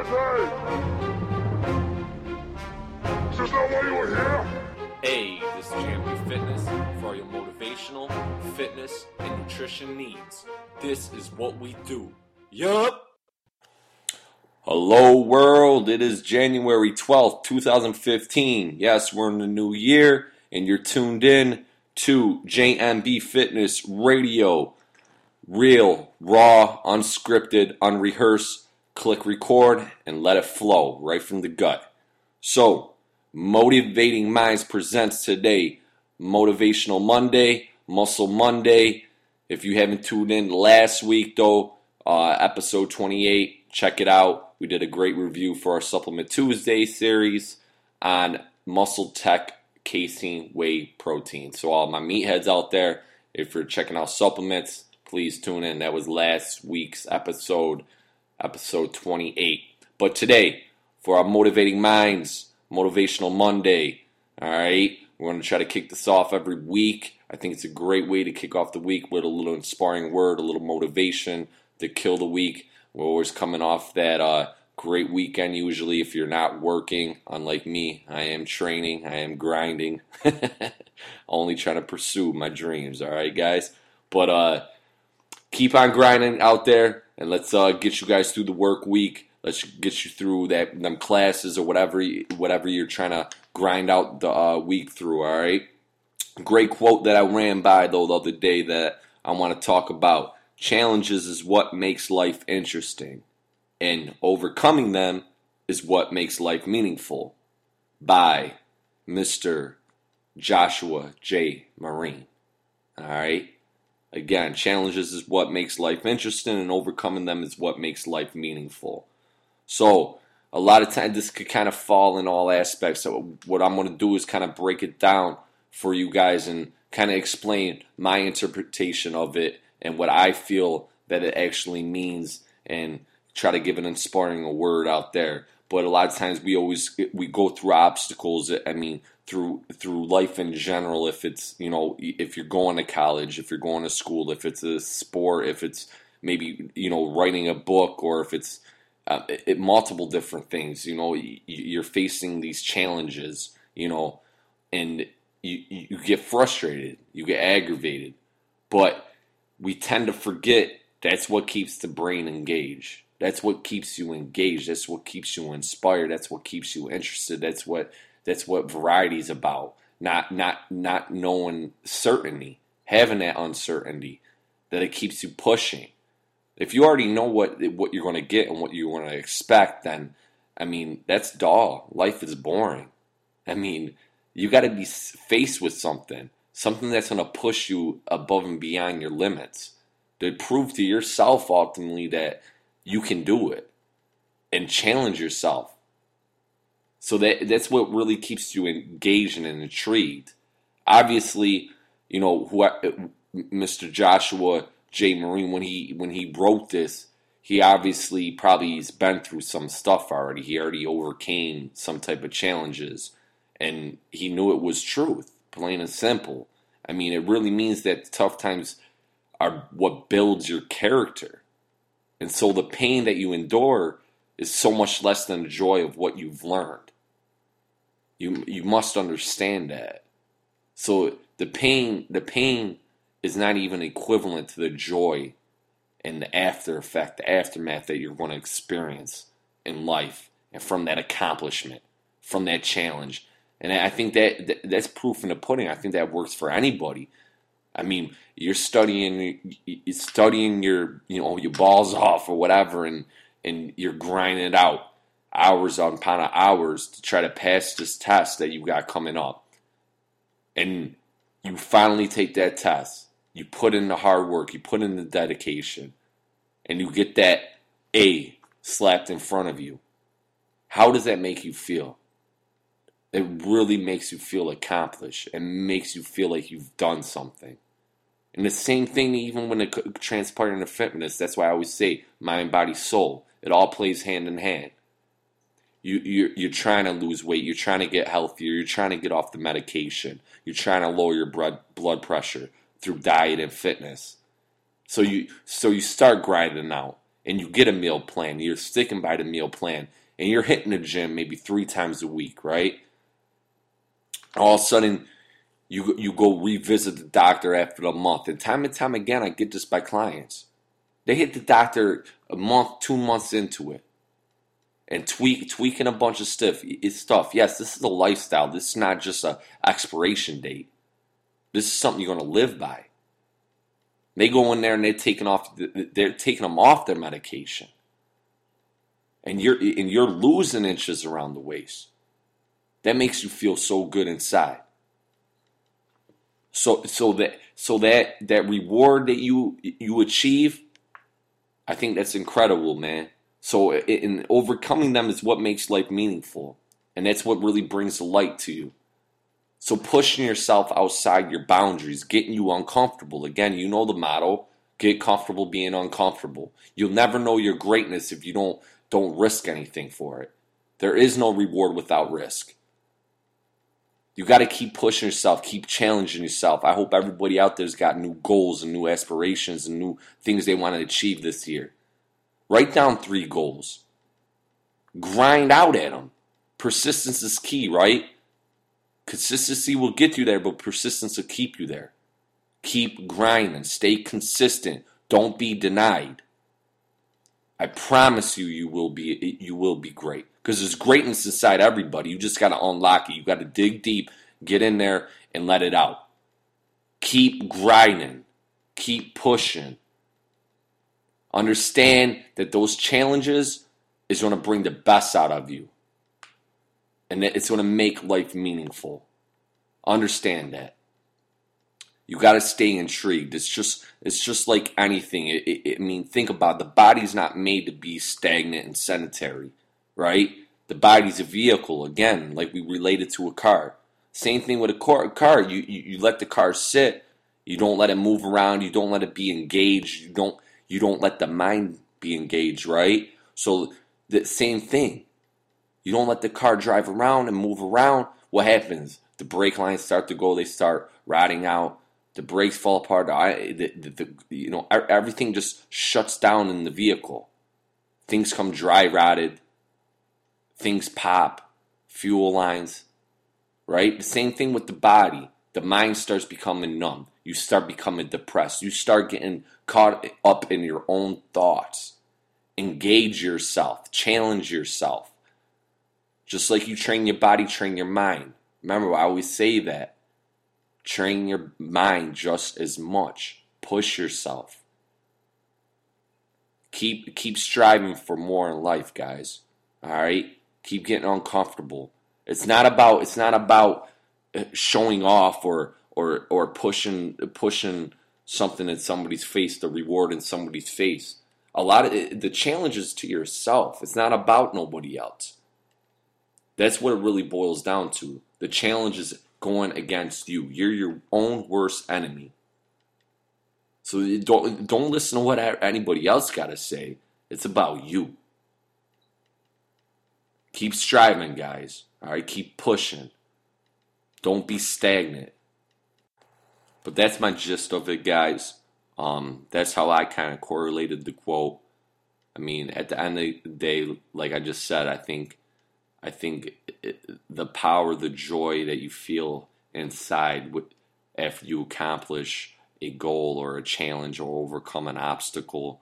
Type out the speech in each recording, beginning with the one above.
Is this not why you were here? Hey, this is Champion Fitness for all your motivational, fitness, and nutrition needs. This is what we do. Yup! Hello world, it is January 12th, 2015. Yes, we're in the new year, and you're tuned in to JMB Fitness Radio. Real, raw, unscripted, unrehearsed. Click record and let it flow right from the gut. So, Motivating Minds presents today Motivational Monday, Muscle Monday. If you haven't tuned in last week though, episode 28, check it out. We did a great review for our Supplement Tuesday series on Muscle Tech Casein Whey Protein. So all my meatheads out there, if you're checking out supplements, please tune in. That was last week's episode 28. But today, for our Motivating Minds, Motivational Monday, all right? We're going to try to kick this off every week. I think it's a great way to kick off the week with a little inspiring word, a little motivation to kill the week. We're always coming off that great weekend usually if you're not working. Unlike me, I am training, I am grinding, only trying to pursue my dreams, all right, guys? But keep on grinding out there, and let's get you guys through the work week. Let's get you through them classes or whatever you're trying to grind out the week through, all right? Great quote that I ran by, though, the other day that I want to talk about. Challenges is what makes life interesting, and overcoming them is what makes life meaningful. By Mr. Joshua J. Marine. All right? Again, challenges is what makes life interesting, and overcoming them is what makes life meaningful. So, a lot of times this could kind of fall in all aspects. So what I'm going to do is kind of break it down for you guys and kind of explain my interpretation of it and what I feel that it actually means, and try to give an inspiring word out there. But a lot of times we go through obstacles. I mean, through life in general. If it's, if you're going to college, if you're going to school, if it's a sport, if it's maybe writing a book, or if it's multiple different things. You're facing these challenges. And you get frustrated, you get aggravated, but we tend to forget that's what keeps the brain engaged. That's what keeps you engaged. That's what keeps you inspired. That's what keeps you interested. That's what variety is about. Not knowing certainty, having that uncertainty, that it keeps you pushing. If you already know what you're going to get and what you're going to expect, then, I mean, that's dull. Life is boring. I mean, you got to be faced with something that's going to push you above and beyond your limits, to prove to yourself ultimately that you can do it and challenge yourself. So that's what really keeps you engaged and intrigued. Obviously, Mr. Joshua J. Marine, when he wrote this, he obviously probably has been through some stuff already. He already overcame some type of challenges, and he knew it was truth, plain and simple. I mean, it really means that tough times are what builds your character. And so the pain that you endure is so much less than the joy of what you've learned. You must understand that. So the pain is not even equivalent to the joy and the after effect, the aftermath that you're going to experience in life, and from that accomplishment, from that challenge. And I think that's proof in the pudding. I think that works for anybody. I mean, you're studying your your balls off or whatever, and you're grinding it out hours upon hours to try to pass this test that you got coming up. And you finally take that test. You put in the hard work. You put in the dedication, and you get that A slapped in front of you. How does that make you feel? It really makes you feel accomplished and makes you feel like you've done something. And the same thing even when it transpires into fitness. That's why I always say mind, body, soul. It all plays hand in hand. You're trying to lose weight. You're trying to get healthier. You're trying to get off the medication. You're trying to lower your blood pressure through diet and fitness. So you start grinding out, and you get a meal plan, you're sticking by the meal plan, and you're hitting the gym maybe 3 times a week, right? All of a sudden, you go revisit the doctor after a month. And time again, I get this by clients. They hit the doctor a month, 2 months into it, and tweaking a bunch of stuff. Yes, this is a lifestyle. This is not just a expiration date. This is something you're going to live by. They go in there and they're taking them off their medication, and you're losing inches around the waist. That makes you feel so good inside. So that reward that you achieve, I think that's incredible, man. So in overcoming them is what makes life meaningful, and that's what really brings the light to you. So pushing yourself outside your boundaries, getting you uncomfortable. Again, you know the motto: get comfortable being uncomfortable. You'll never know your greatness if you don't risk anything for it. There is no reward without risk. You got to keep pushing yourself, keep challenging yourself. I hope everybody out there's got new goals and new aspirations and new things they want to achieve this year. Write down 3 goals. Grind out at them. Persistence is key, right? Consistency will get you there, but persistence will keep you there. Keep grinding. Stay consistent. Don't be denied. I promise you, you will be great. Because there's greatness inside everybody. You just got to unlock it. You got to dig deep, get in there, and let it out. Keep grinding. Keep pushing. Understand that those challenges is going to bring the best out of you. And that it's going to make life meaningful. Understand that. You got to stay intrigued. It's just like anything. I mean, think about it. The body's not made to be stagnant and sedentary. Right? The body's a vehicle, again, like we related to a car. Same thing with a car. You let the car sit. You don't let it move around. You don't let it be engaged. You don't let the mind be engaged, right? So the same thing. You don't let the car drive around and move around. What happens? The brake lines start to go. They start rotting out. The brakes fall apart. Everything just shuts down in the vehicle. Things come dry rotted. Things pop, fuel lines, right? The same thing with the body. The mind starts becoming numb. You start becoming depressed. You start getting caught up in your own thoughts. Engage yourself. Challenge yourself. Just like you train your body, train your mind. Remember, I always say that. Train your mind just as much. Push yourself. Keep striving for more in life, guys. All right? Keep getting uncomfortable. It's not about showing off or pushing something in somebody's face, the reward in somebody's face. A lot of the challenge is to yourself. It's not about nobody else. That's what it really boils down to. The challenge is going against you. You're your own worst enemy. So don't listen to what anybody else got to say. It's about you. Keep striving, guys. All right, keep pushing. Don't be stagnant. But that's my gist of it, guys. That's how I kind of correlated the quote. I mean, at the end of the day, like I just said, I think the power, the joy that you feel inside after you accomplish a goal or a challenge or overcome an obstacle,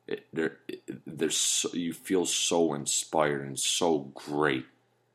you feel so inspired and so great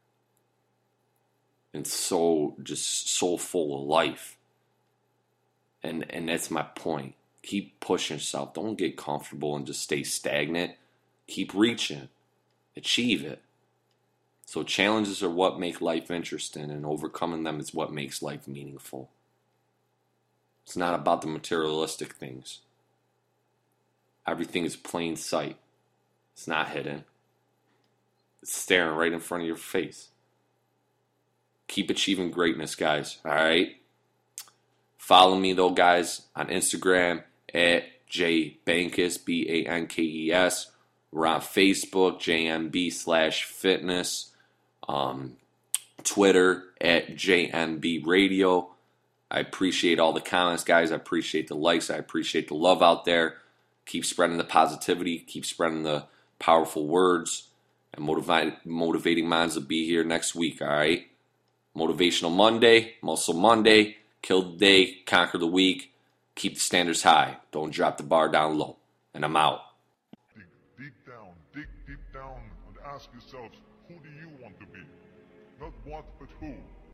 and so full of life. And that's my point. Keep pushing yourself. Don't get comfortable and just stay stagnant. Keep reaching. Achieve it. So challenges are what make life interesting, and overcoming them is what makes life meaningful. It's not about the materialistic things. Everything is plain sight. It's not hidden. It's staring right in front of your face. Keep achieving greatness, guys. All right? Follow me, though, guys, on Instagram at jbankes, Bankes. We're on Facebook, JMB/fitness. Twitter at JMB Radio. I appreciate all the comments, guys. I appreciate the likes. I appreciate the love out there. Keep spreading the positivity. Keep spreading the powerful words. And motivating minds will be here next week, all right? Motivational Monday, Muscle Monday. Kill the day, conquer the week. Keep the standards high. Don't drop the bar down low. And I'm out. Dig deep down and ask yourselves, who do you want to be? Not what, but who.